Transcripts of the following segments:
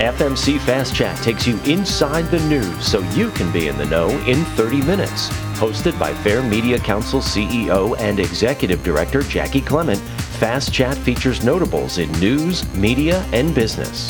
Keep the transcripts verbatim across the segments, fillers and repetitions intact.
F M C Fast Chat takes you inside the news so you can be in the know in thirty minutes. Hosted by Fair Media Council C E O and Executive Director Jackie Clement, Fast Chat features notables in news, media, and business.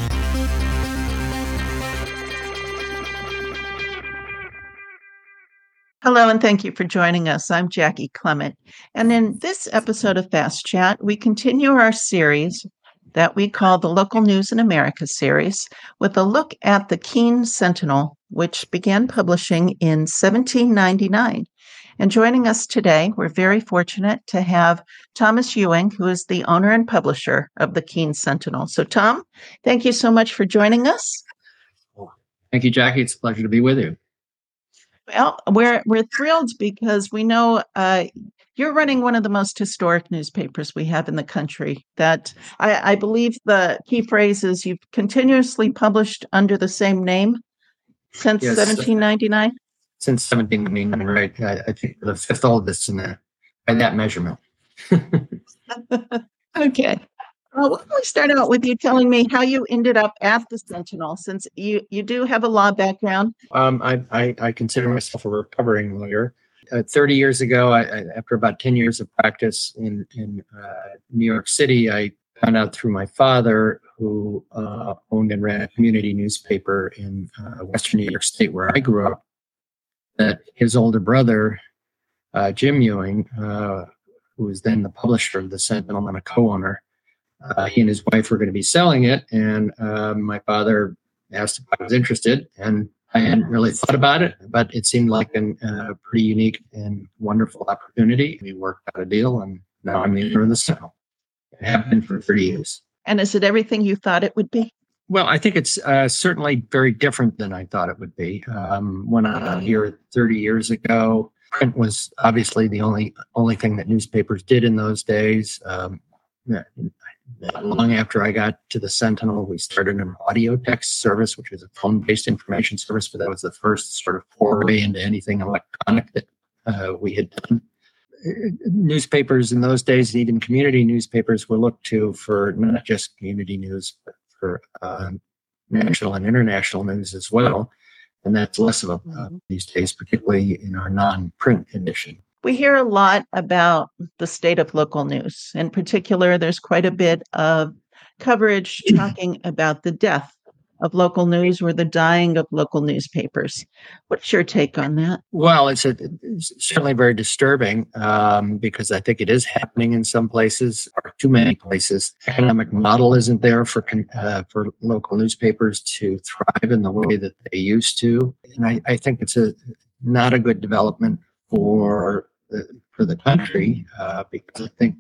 Hello, and thank you for joining us. I'm Jackie Clement. And in this episode of Fast Chat, we continue our series that we call the Local News in America series with a look at the Keene Sentinel, which began publishing in seventeen ninety-nine. And joining us today, we're very fortunate to have Thomas Ewing, who is the owner and publisher of the Keene Sentinel. So, Tom, thank you so much for joining us. Thank you, Jackie. It's a pleasure to be with you. Well, we're we're thrilled because we know uh, you're running one of the most historic newspapers we have in the country. That I, I believe the key phrase is you've continuously published under the same name since Yes, seventeen ninety-nine. Since seventeen ninety-nine, right? I, I think the fifth oldest in there by that measurement. Okay. Well, why don't we start out with you telling me how you ended up at the Sentinel, since you, you do have a law background? Um, I, I, I consider myself a recovering lawyer. Uh, thirty years ago, I, I, after about ten years of practice in, in uh, New York City, I found out through my father, who uh, owned and ran a community newspaper in uh, Western New York State, where I grew up, that his older brother, uh, Jim Ewing, uh, who was then the publisher of the Sentinel and a co-owner, Uh, he and his wife were going to be selling it, and uh, my father asked if I was interested, and I hadn't really thought about it, but it seemed like a uh, pretty unique and wonderful opportunity. We worked out a deal, and now I'm the owner of the Sentinel. I have been for thirty years. And is it everything you thought it would be? Well, I think it's uh, certainly very different than I thought it would be. Um, when I got here thirty years ago, print was obviously the only only thing that newspapers did in those days. Um, Not long after I got to the Sentinel, we started an audio text service, which was a phone-based information service, but that was the first sort of foray into anything electronic that uh, we had done. Newspapers in those days, and even community newspapers, were looked to for not just community news, but for uh, national and international news as well. And that's less of a uh, these days, particularly in our non-print edition. We hear a lot about the state of local news. In particular, there's quite a bit of coverage talking about the death of local news or the dying of local newspapers. What's your take on that? Well, it's, a, it's certainly very disturbing um, because I think it is happening in some places, or too many places. The economic model isn't there for uh, for local newspapers to thrive in the way that they used to. And I, I think it's a not a good development for the, for the country, uh, because I think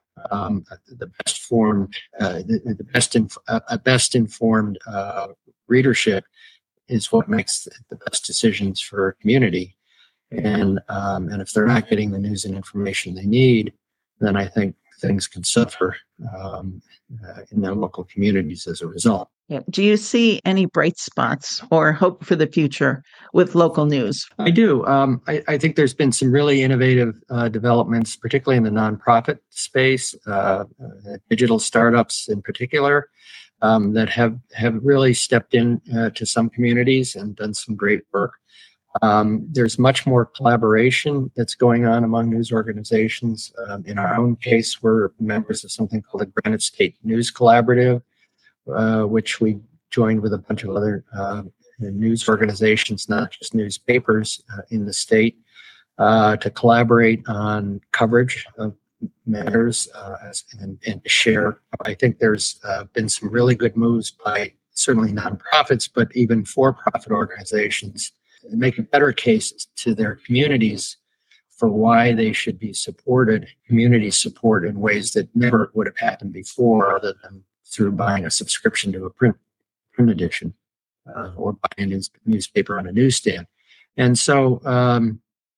um, the best formed, uh, the, the best, inf- uh, best informed uh, readership is what makes the best decisions for a community. And um, and if they're not getting the news and information they need, then I think things can suffer um, uh, in their local communities as a result. Yeah. Do you see any bright spots or hope for the future with local news? I do. Um, I, I think there's been some really innovative uh, developments, particularly in the nonprofit space, uh, uh, digital startups in particular, um, that have, have really stepped in uh, to some communities and done some great work. Um, there's much more collaboration that's going on among news organizations. Um, in our own case, we're members of something called the Granite State News Collaborative, uh, which we joined with a bunch of other uh, news organizations, not just newspapers uh, in the state, uh, to collaborate on coverage of matters uh, as, and, and to share. I think there's uh, been some really good moves by certainly nonprofits, but even for-profit organizations, making better cases to their communities for why they should be supported, community support in ways that never would have happened before, other than through buying a subscription to a print print edition uh, or buying a news, newspaper on a newsstand. And so um,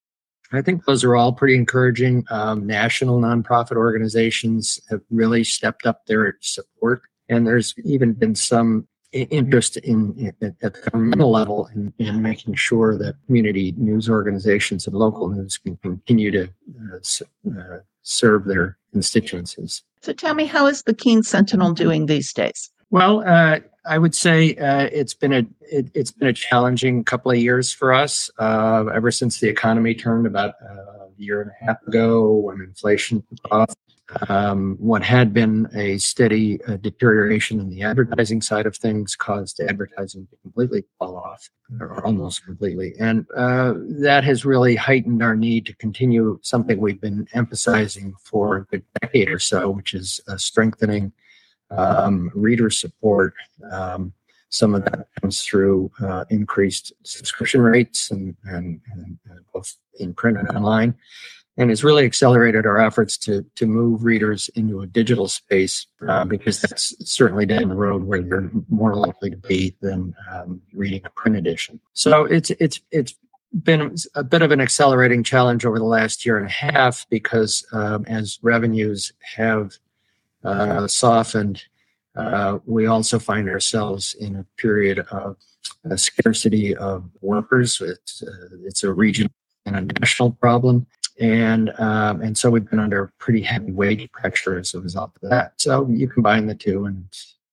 I think those are all pretty encouraging. Um, national nonprofit organizations have really stepped up their support. And there's even been some interest in, in at the governmental level in, in making sure that community news organizations and local news can continue to uh, s- uh, serve their constituencies. So tell me, how is the Keene Sentinel doing these days? Well, uh, I would say uh, it's been a it, it's been a challenging couple of years for us. Uh, ever since the economy turned about uh, a year and a half ago, when inflation took off, um, what had been a steady uh, deterioration in the advertising side of things caused advertising to completely fall off, or almost completely, and uh, that has really heightened our need to continue something we've been emphasizing for a good decade or so, which is uh, strengthening Um, reader support. Um, some of that comes through uh, increased subscription rates and, and, and both in print and online, and it's really accelerated our efforts to to move readers into a digital space uh, because that's certainly down the road where they're more likely to be than um, reading a print edition. So it's it's it's been a bit of an accelerating challenge over the last year and a half because um, as revenues have Uh, softened, uh, we also find ourselves in a period of a scarcity of workers. It's, uh, it's a regional and a national problem. And um, and so we've been under pretty heavy wage pressure as a result of that. So you combine the two and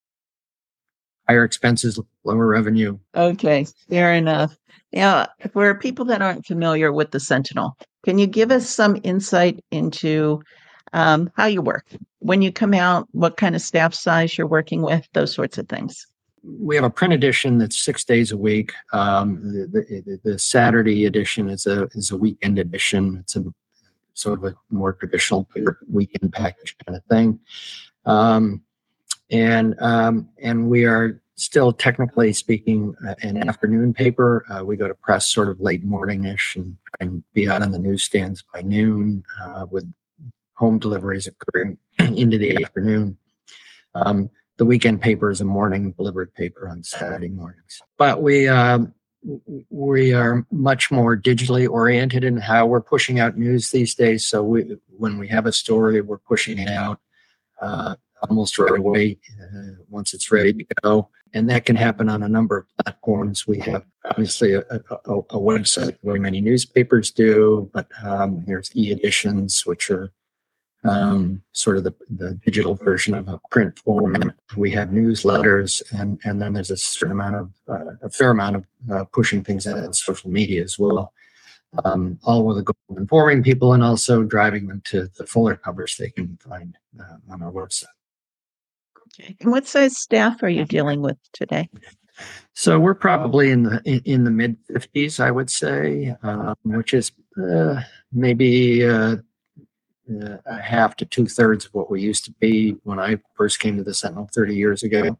higher expenses, lower revenue. Okay, fair enough. Now, for people that aren't familiar with the Sentinel, can you give us some insight into um, how you work? When you come out, what kind of staff size you're working with, those sorts of things? We have a print edition that's six days a week. Um, the, the, the Saturday edition is a is a weekend edition. It's a sort of a more traditional weekend package kind of thing. Um, and um, and we are still technically speaking uh, an afternoon paper. Uh, we go to press sort of late morning-ish and try and be out on the newsstands by noon uh, with home deliveries occurring into the afternoon. Um, the weekend paper is a morning delivered paper on Saturday mornings. But we um, we are much more digitally oriented in how we're pushing out news these days. So we, when we have a story, we're pushing it out uh, almost right away uh, once it's ready to go. And that can happen on a number of platforms. We have obviously a, a, a website where many newspapers do, but um, there's e-editions, which are um, sort of the, the digital version of a print form. We have newsletters, and, and then there's a certain amount of, uh, a fair amount of uh, pushing things out on social media as well. Um, all with the goal of informing people and also driving them to the fuller covers they can find uh, on our website. Okay. And what size staff are you dealing with today? So we're probably in the in, in the mid fifties, I would say, um, which is uh, maybe uh, uh, a half to two thirds of what we used to be when I first came to the Sentinel thirty years ago.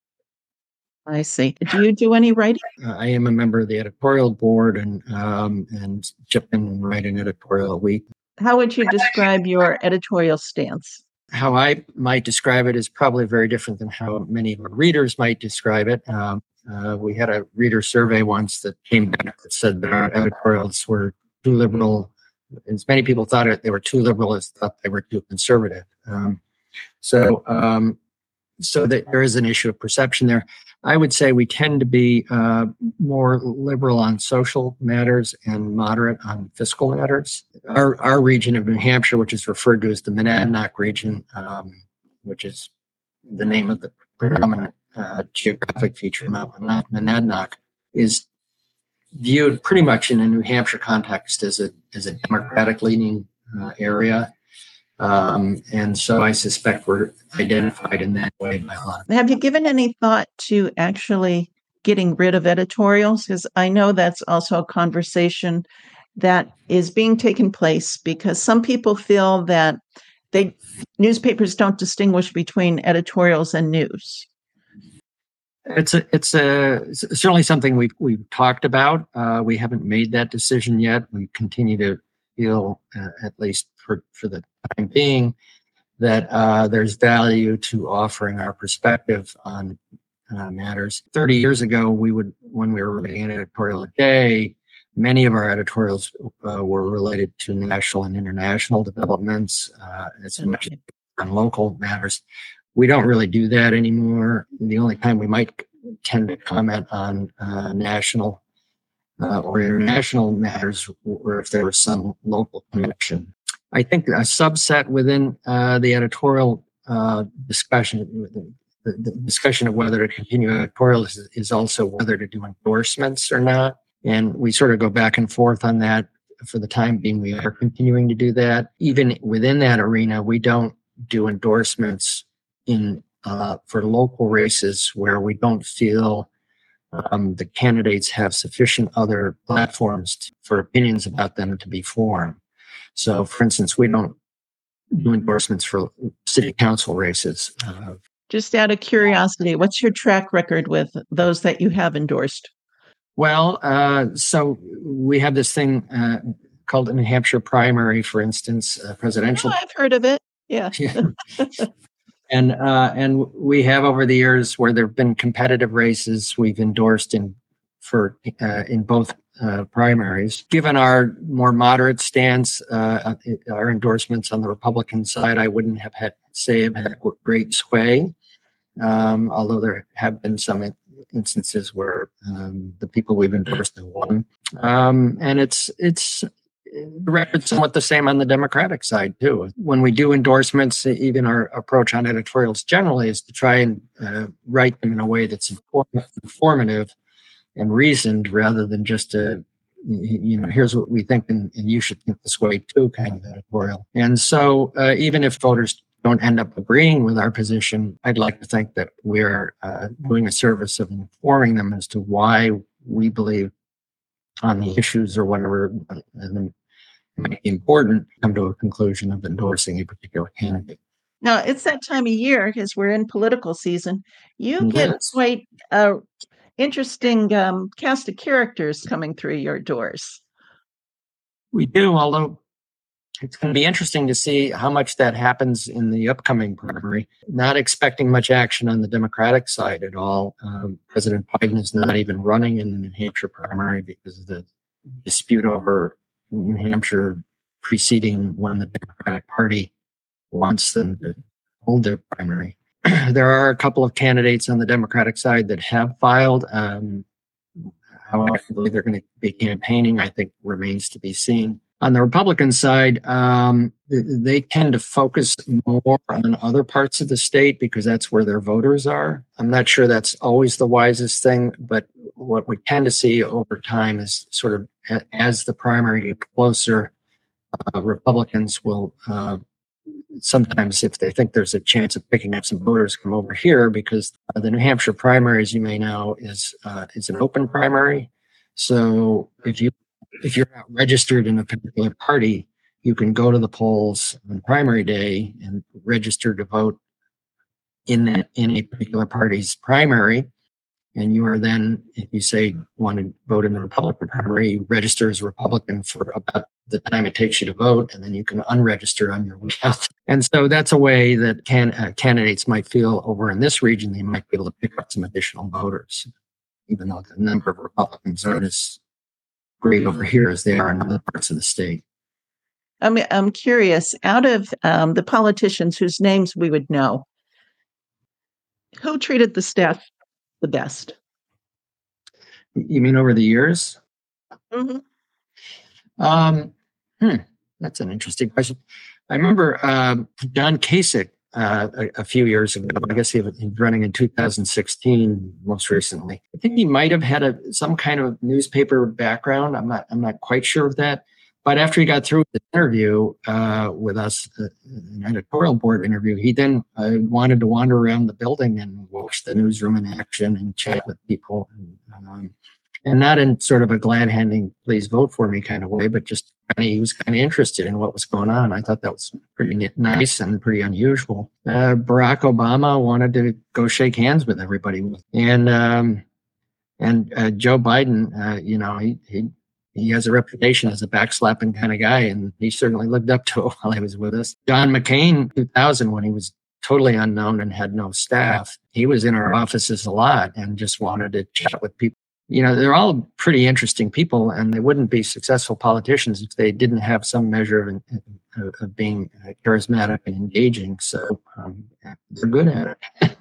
I see. Do you do any writing? Uh, I am a member of the editorial board and um, and chip in and write an editorial a week. How would you describe your editorial stance? How I might describe it is probably very different than how many of our readers might describe it. Um, uh, we had a reader survey once that came back that said that our editorials were too liberal. As many people thought it, they were too liberal as thought they were too conservative. Um, so, um, so that there is an issue of perception there. I would say we tend to be uh, more liberal on social matters and moderate on fiscal matters. Our our region of New Hampshire, which is referred to as the Monadnock region, um, which is the name of the predominant uh, geographic feature of Mount Monadnock, is viewed pretty much in a New Hampshire context as a as a Democratic-leaning uh, area. Um, and so I suspect we're identified in that way by a lot. Have you given any thought to actually getting rid of editorials? Because I know that's also a conversation that is being taken place because some people feel that they newspapers don't distinguish between editorials and news. It's a, it's a it's certainly something we've we've talked about. Uh, we haven't made that decision yet. We continue to feel, uh, at least for, for the time being, that uh, there's value to offering our perspective on uh, matters. thirty years ago, we would, when we were writing an editorial a day, many of our editorials uh, were related to national and international developments, uh, as much as on local matters. We don't really do that anymore. The only time we might tend to comment on uh, national Uh, or international matters, or if there was some local connection. I think a subset within uh, the editorial uh, discussion, the, the discussion of whether to continue editorial is, is also whether to do endorsements or not. And we sort of go back and forth on that. For the time being, we are continuing to do that. Even within that arena, we don't do endorsements in uh, for local races where we don't feel um, the candidates have sufficient other platforms to, for opinions about them to be formed. So, for instance, we don't do endorsements for city council races. Uh, Just out of curiosity, what's your track record with those that you have endorsed? Well, uh, so we have this thing uh, called the New Hampshire primary, for instance, uh, presidential. Oh, I've heard of it. Yeah. Yeah. and uh, and we have over the years where there have been competitive races we've endorsed in for uh, in both uh, primaries. Given our more moderate stance, uh, our endorsements on the Republican side, I wouldn't have had say have had great sway, um, although there have been some instances where um, the people we've endorsed have won. Um, and it's it's the record's somewhat the same on the Democratic side, too. When we do endorsements, even our approach on editorials generally is to try and uh, write them in a way that's informative and reasoned rather than just a, you know, here's what we think and, and you should think this way, too, kind of editorial. And so uh, even if voters don't end up agreeing with our position, I'd like to think that we're uh, doing a service of informing them as to why we believe on the issues or whatever uh, might be important, come to a conclusion of endorsing a particular candidate. Now, it's that time of year because we're in political season. You get Yes. quite a interesting um, cast of characters coming through your doors. We do, although it's going to be interesting to see how much that happens in the upcoming primary. Not expecting much action on the Democratic side at all. Um, President Biden is not even running in the New Hampshire primary because of the dispute over New Hampshire preceding when the Democratic Party wants them to hold their primary. There are a couple of candidates on the Democratic side that have filed. Um, how actively they're going to be campaigning, I think, remains to be seen. On the Republican side, um, they tend to focus more on other parts of the state because that's where their voters are. I'm not sure that's always the wisest thing, but what we tend to see over time is sort of as the primary gets closer, uh, Republicans will uh, sometimes, if they think there's a chance of picking up some voters, come over here because uh, the New Hampshire primary, as you may know, is uh, is an open primary. So if you If you're not registered in a particular party, you can go to the polls on primary day and register to vote in that in a particular party's primary. And you are then, if you say want to vote in the Republican primary, you register as a Republican for about the time it takes you to vote, and then you can unregister on your way out. And so that's a way that can, uh, candidates might feel over in this region they might be able to pick up some additional voters, even though the number of Republicans aren't as great over here as they are in other parts of the state. I mean, I'm curious, out of um, the politicians whose names we would know, who treated the staff the best? You mean over the years? Mm-hmm. Um, hmm, that's an interesting question. I remember um, John Kasich uh, a, a few years ago. I guess he was running in two thousand sixteen most recently. I think he might have had a some kind of newspaper background. I'm not I'm not quite sure of that. But after he got through the interview uh, with us, uh, an editorial board interview, he then uh, wanted to wander around the building and watch the newsroom in action and chat with people. And, um, and not in sort of a glad-handing, please vote for me kind of way, but just kind of, he was kind of interested in what was going on. I thought that was pretty nice and pretty unusual. Uh, Barack Obama wanted to go shake hands with everybody. And um, and uh, Joe Biden, uh, you know, he he He has a reputation as a backslapping kind of guy, and he certainly lived up to it while he was with us. John McCain, two thousand, when he was totally unknown and had no staff, he was in our offices a lot and just wanted to chat with people. You know, they're all pretty interesting people, and they wouldn't be successful politicians if they didn't have some measure of, of, of being charismatic and engaging. So um, they're good at it.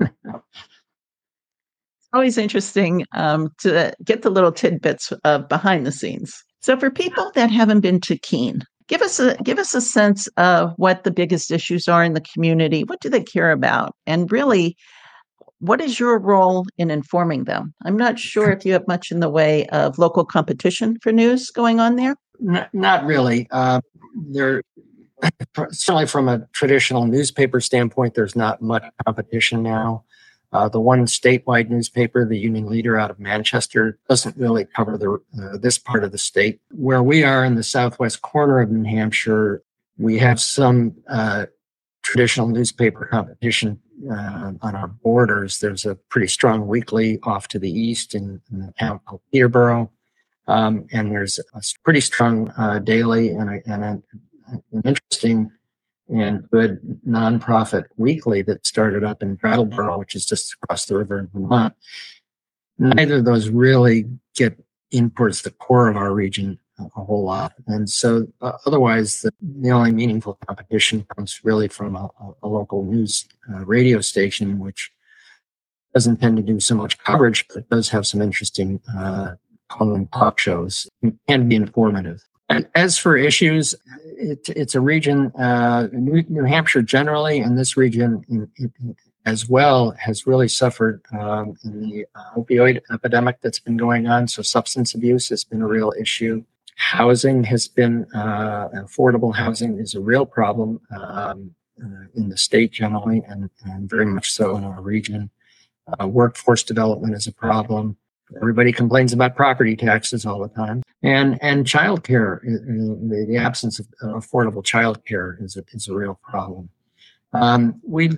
Always interesting um, to get the little tidbits of behind the scenes. So for people that haven't been to Keene, give us a give us a sense of what the biggest issues are in the community. What do they care about? And really, What is your role in informing them? I'm not sure if you have much in the way of local competition for news going on there. Not, not really. Uh, there, certainly from a traditional newspaper standpoint, there's not much competition now. Uh, the one statewide newspaper, the Union Leader out of Manchester, doesn't really cover the uh, this part of the state. Where we are in the southwest corner of New Hampshire, we have some uh, traditional newspaper competition uh, on our borders. There's a pretty strong weekly off to the east in, in the town called Peterborough, um, and there's a pretty strong uh, daily and, a, and a, an interesting and good nonprofit weekly that started up in Brattleboro, which is just across the river in Vermont. Neither of those really get in towards the core of our region a whole lot. And so uh, otherwise, the, the only meaningful competition comes really from a, a local news uh, radio station, which doesn't tend to do so much coverage, but does have some interesting uh, call-in talk shows. It can be informative. And as for issues, it, it's a region, uh, New, New Hampshire generally, and this region in, in, as well, has really suffered um, in the opioid epidemic that's been going on. So substance abuse has been a real issue. Housing has been, uh, affordable housing is a real problem um, uh, in the state generally, and, and very much so in our region. Uh, workforce development is a problem. Everybody complains about property taxes all the time, and and childcare. The, the absence of affordable childcare is a, is a real problem. Um, we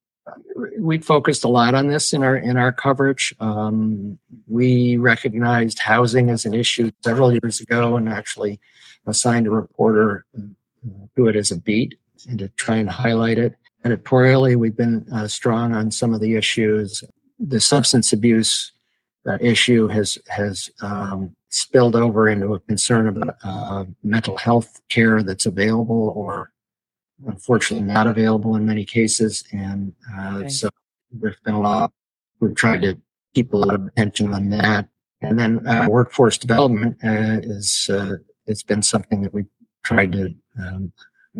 we focused a lot on this in our in our coverage. Um, we recognized housing as an issue several years ago, and actually assigned a reporter to it as a beat and to try and highlight it. Editorially, we've been uh, strong on some of the issues. The substance abuse uh, issue has has um, spilled over into a concern about uh, mental health care that's available or unfortunately not available in many cases. And uh, okay. so there's been a lot. We've tried to keep a lot of attention on that. And then uh, workforce development uh, is uh, it's been something that we've tried to um,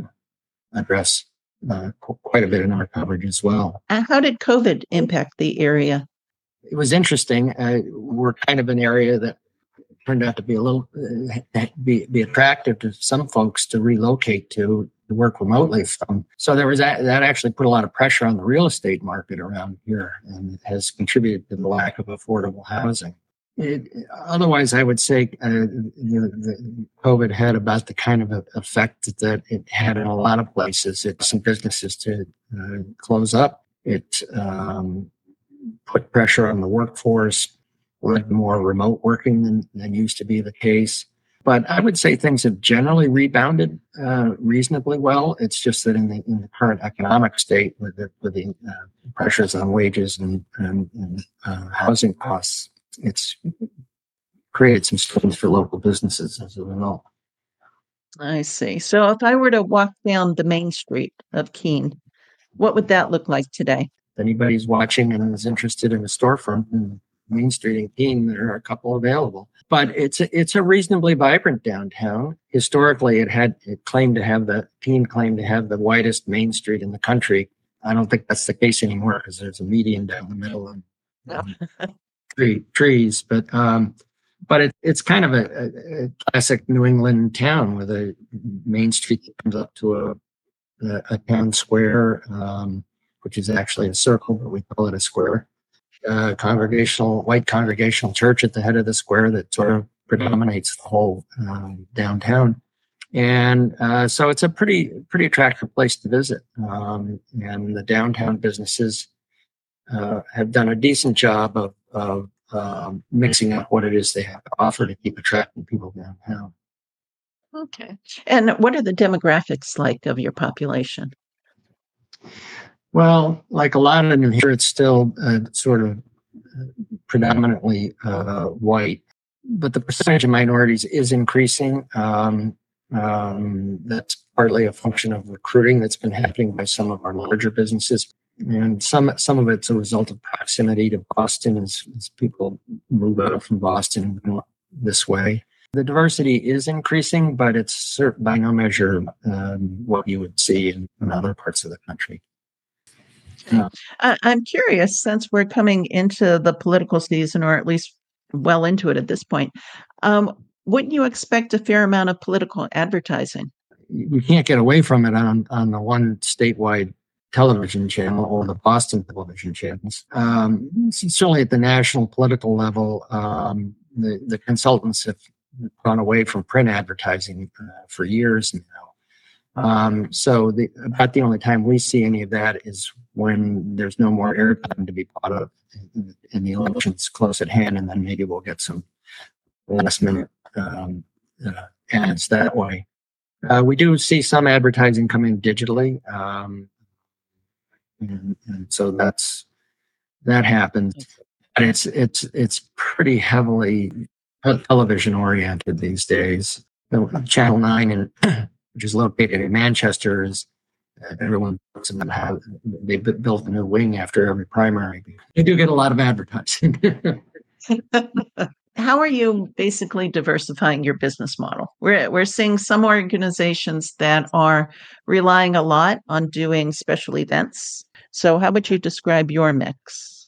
address uh, qu- quite a bit in our coverage as well. And how did COVID impact the area? It was interesting. Uh, we're kind of an area that turned out to be a little uh, be be attractive to some folks to relocate to, to work remotely from. So there was that, that actually put a lot of pressure on the real estate market around here, and it has contributed to the lack of affordable housing. It, otherwise, I would say uh, you know, the COVID had about the kind of a effect that it had in a lot of places. It some businesses to uh, close up. It um, put pressure on the workforce, led to more remote working than, than used to be the case. But I would say things have generally rebounded uh, reasonably well. It's just that in the in the current economic state, with the with the uh, pressures on wages and, and, and uh, housing costs, it's created some strains for local businesses as a result. I see. So if I were to walk down the main street of Keene, what would that look like today? If anybody's watching and is interested in a storefront in Main Street in Keene, there are a couple available. But it's a, it's a reasonably vibrant downtown. Historically, it had it claimed to have the Keene claimed to have the widest Main Street in the country. I don't think that's the case anymore because there's a median down the middle and um, tree, trees. But um, but it, it's kind of a, a, a classic New England town with a Main Street that comes up to a a, a town square, um, which is actually a circle, but we call it a square. Uh, congregational, white congregational church at the head of the square that sort of predominates the whole um, downtown. And uh, so it's a pretty, pretty attractive place to visit. Um, and the downtown businesses uh, have done a decent job of, of um, mixing up what it is they have to offer to keep attracting people downtown. Okay. And what are the demographics like of your population? Well, like a lot of New Hampshire, it's still uh, sort of predominantly uh, white, but the percentage of minorities is increasing. Um, um, that's partly a function of recruiting that's been happening by some of our larger businesses, and some some of it's a result of proximity to Boston as, as people move out from Boston this way. The diversity is increasing, but it's certain by no measure um, what you would see in, in other parts of the country. Yeah. I, I'm curious, since we're coming into the political season, or at least well into it at this point, um, wouldn't you expect a fair amount of political advertising? You can't get away from it on, on the one statewide television channel or the Boston television channels. Um, certainly at the national political level, um, the, the consultants have gone away from print advertising uh, for years now. Um, so the, about the only time we see any of that is when there's no more airtime to be bought of and the election's close at hand, and then maybe we'll get some last minute um, uh, ads that way. Uh, we do see some advertising come in digitally, um, and, and so that's that happens. But it's it's it's pretty heavily television oriented these days. Channel Nine, and which is located in Manchester, is uh, everyone looks at them how they built a new wing after every primary. They do get a lot of advertising. How are you basically diversifying your business model? We're we're seeing some organizations that are relying a lot on doing special events. So how would you describe your mix?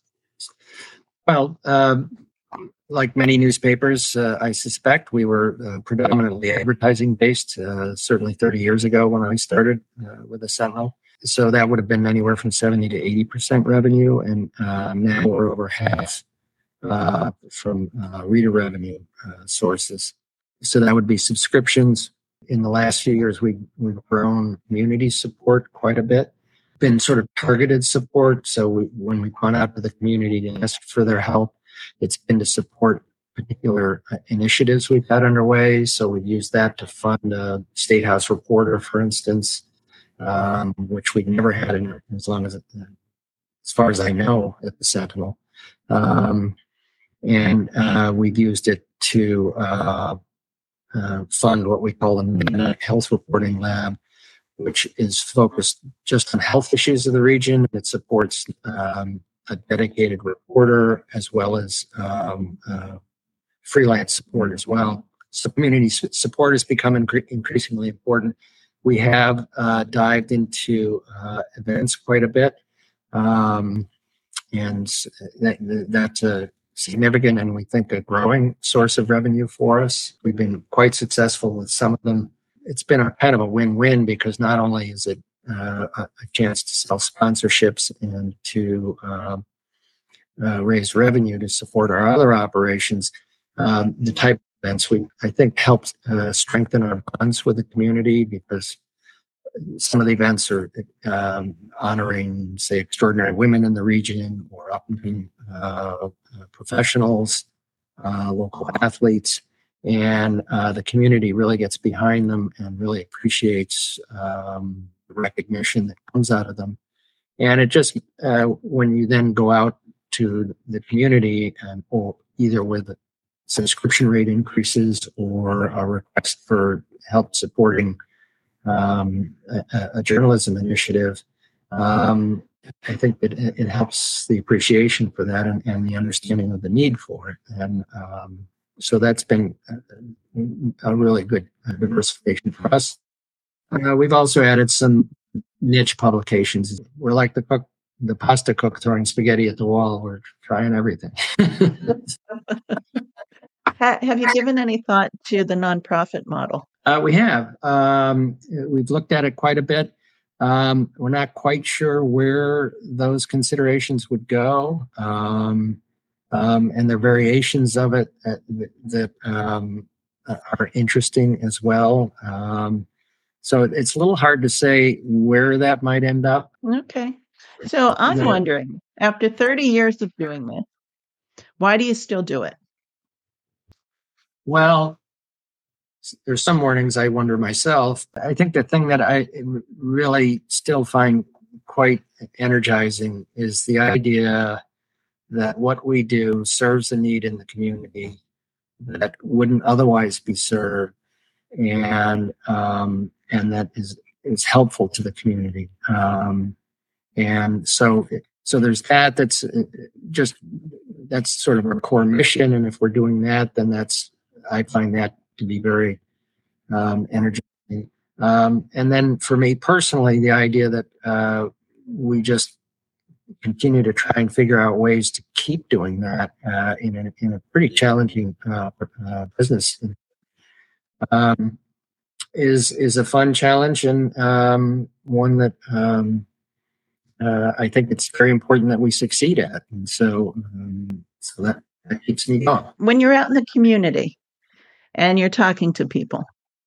Well, um, like many newspapers, uh, I suspect we were uh, predominantly advertising based, uh, certainly thirty years ago when I started uh, with the Sentinel. So that would have been anywhere from seventy to eighty percent revenue. And uh, now we're over half uh, from uh, reader revenue uh, sources. So that would be subscriptions. In the last few years, we, we've grown community support quite a bit. Been sort of targeted support. So we, when we've gone out to the community and asked for their help, it's been to support particular uh, initiatives we've had underway. So we've used that to fund a State House reporter, for instance, um, which we never had in, as long as, it, as far as I know, at the Sentinel. Um, and uh, we've used it to uh, uh, fund what we call the Health Reporting Lab, which is focused just on health issues of the region. It supports um, a dedicated reporter as well as um, uh, freelance support as well. So community support has become incre- increasingly important. We have uh, dived into uh, events quite a bit, um, and that, that's a significant and we think a growing source of revenue for us. We've been quite successful with some of them. It's been a kind of a win-win because not only is it uh, a chance to sell sponsorships and to uh, uh, raise revenue to support our other operations, um, the type of events we I think helps uh, strengthen our bonds with the community because some of the events are um, honoring, say, extraordinary women in the region or up and coming uh, professionals, uh, local athletes. And uh, the community really gets behind them and really appreciates um, the recognition that comes out of them. And it just, uh, when you then go out to the community and or either with subscription rate increases or a request for help supporting um, a, a journalism initiative, um, I think that it, it helps the appreciation for that and, and the understanding of the need for it. And um, So that's been a really good diversification for us. Uh, we've also added some niche publications. We're like the cook, the pasta cook throwing spaghetti at the wall. We're trying everything. Have you given any thought to the nonprofit model? Uh, we have. Um, we've looked at it quite a bit. Um, we're not quite sure where those considerations would go. Um, Um, and there are variations of it that, that um, are interesting as well. Um, so it's a little hard to say where that might end up. Okay. So I'm Yeah. wondering, after thirty years of doing this, why do you still do it? Well, there's some mornings I wonder myself. I think the thing that I really still find quite energizing is the idea that what we do serves a need in the community that wouldn't otherwise be served, and um, and that is is helpful to the community. Um, and so so there's that. That's just that's sort of our core mission. And if we're doing that, then that's I find that to be very um, energizing. Um, and then for me personally, the idea that uh, we just continue to try and figure out ways to keep doing that uh, in, a, in a pretty challenging uh, uh, business um, is is a fun challenge, and um, one that um, uh, I think it's very important that we succeed at. And so, um, so that, that keeps me going. When you're out in the community and you're talking to people,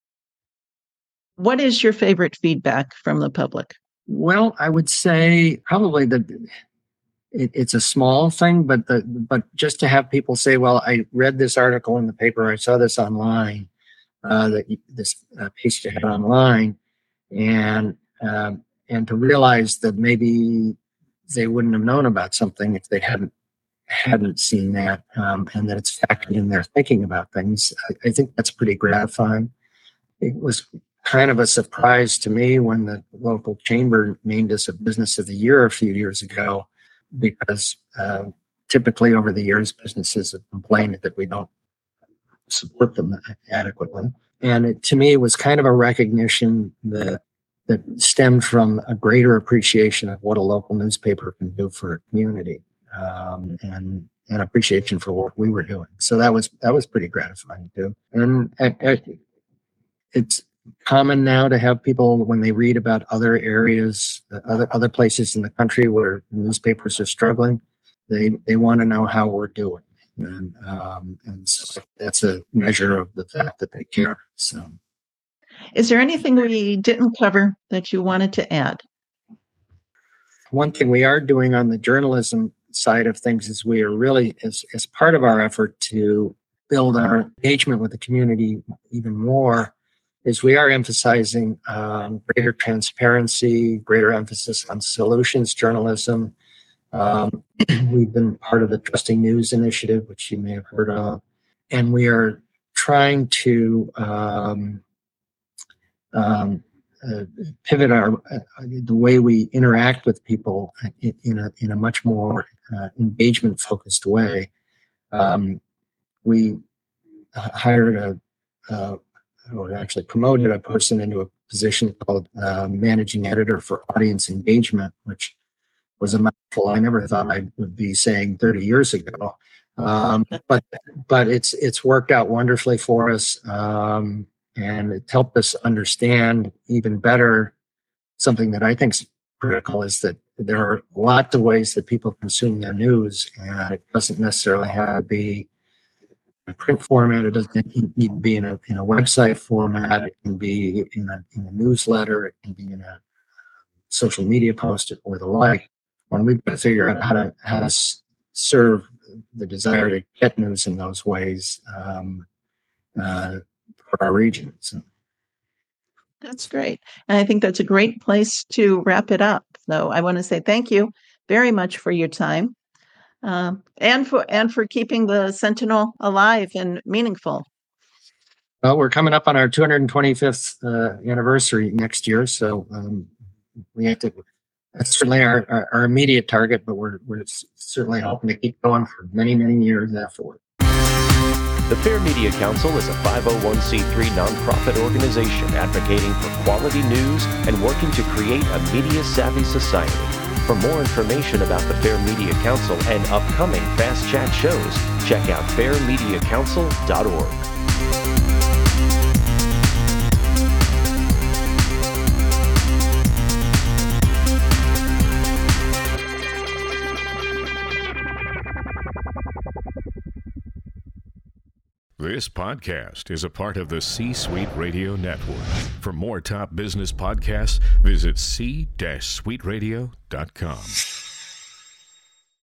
what is your favorite feedback from the public? Well, I would say probably that it, it's a small thing, but the but just to have people say, "Well, I read this article in the paper, I saw this online, uh, that you, this uh, piece you had online," and um, and to realize that maybe they wouldn't have known about something if they hadn't hadn't seen that, um, and that it's factored in their thinking about things. I, I think that's pretty gratifying. It was kind of a surprise to me when the local chamber named us a Business of the Year a few years ago, because uh, typically over the years, businesses have complained that we don't support them adequately. And it, to me, it was kind of a recognition that that stemmed from a greater appreciation of what a local newspaper can do for a community, um, and an appreciation for what we were doing. So that was that was pretty gratifying too. And I, I, it's common now to have people, when they read about other areas, other other places in the country where newspapers are struggling, they they want to know how we're doing, and um, and so that's a measure of the fact that they care. So, is there anything we didn't cover that you wanted to add? One thing we are doing on the journalism side of things is we are really, as as part of our effort to build our engagement with the community even more, is we are emphasizing um, greater transparency, greater emphasis on solutions journalism. Um, we've been part of the Trusting News initiative, which you may have heard of, and we are trying to um, um, uh, pivot our uh, the way we interact with people in, in a in a much more uh, engagement focused way. Um, we hired a. a or actually promoted a person into a position called uh, managing editor for audience engagement, which was a mouthful I never thought I would be saying thirty years ago. Um, but but it's it's worked out wonderfully for us, um, and it helped us understand even better something that I think is critical, is that there are lots of ways that people consume their news, and it doesn't necessarily have to be a print format. It doesn't need to be in a in a website format. It can be in a in a newsletter. It can be in a social media post or the like. When we've got to figure out how to how to s- serve the desire to get news in those ways um, uh, for our region. So. That's great, and I think that's a great place to wrap it up. So I want to say thank you very much for your time. Um, and for and for keeping the Sentinel alive and meaningful. Well, we're coming up on our two hundred twenty-fifth uh, anniversary next year, so um, we have to. That's certainly our, our, our immediate target, but we're we're certainly hoping to keep going for many many years afterward. The Fair Media Council is a five oh one c three nonprofit organization advocating for quality news and working to create a media-savvy society. For more information about the Fair Media Council and upcoming Fast Chat shows, check out fair media council dot org. This podcast is a part of the C-Suite Radio Network. For more top business podcasts, visit c suite radio dot com.